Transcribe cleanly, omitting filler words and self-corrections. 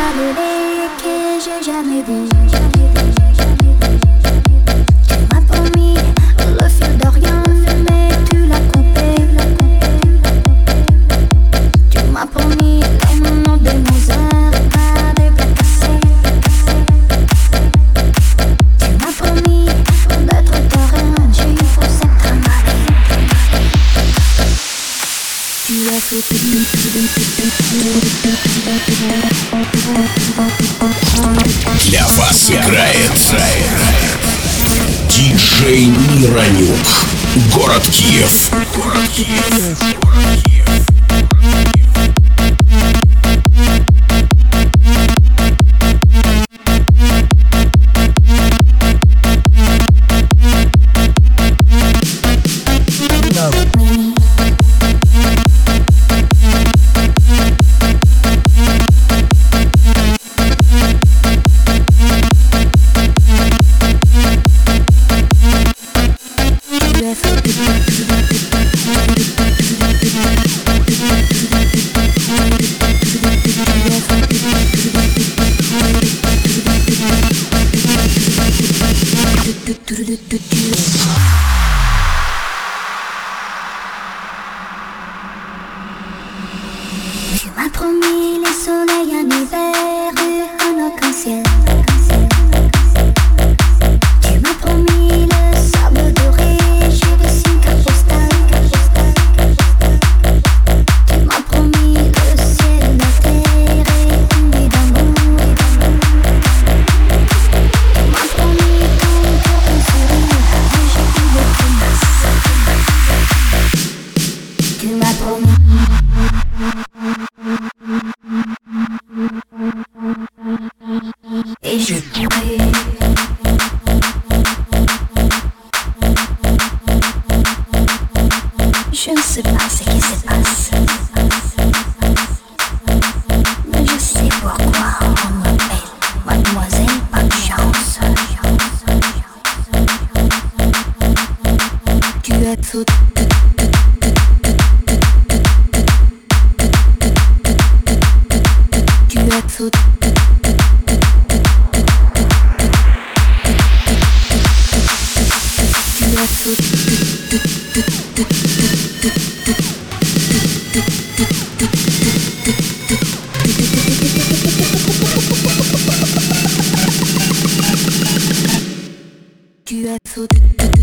parler que j'ai jamais vu. Tu m'as promis le fil d'Orient, mais tu l'as coupé. Tu m'as promis les noms de Mozart, pas de Black cassé. Tu m'as promis d'être terrain, j'ai pour cette tramway. Tu as fait Для вас играет диджей Миронюк. Город Киев. Tu m'as promis le soleil en hiver et un arc-en-ciel. Tu m'as promis le sable doré, j'ai reçu une carte postale. Tu m'as promis le ciel, la terre et une vie d'amour. Tu m'as promis ton cœur, ton sourire, et j'ai eu des promesses. Tu m'as promis. Et je pourrais je ne sais pas ce qui se passe, mais je sais pourquoi on m'appelle Mademoiselle Pas de chance. Tu as tout. Tu as tout. Tu as tout.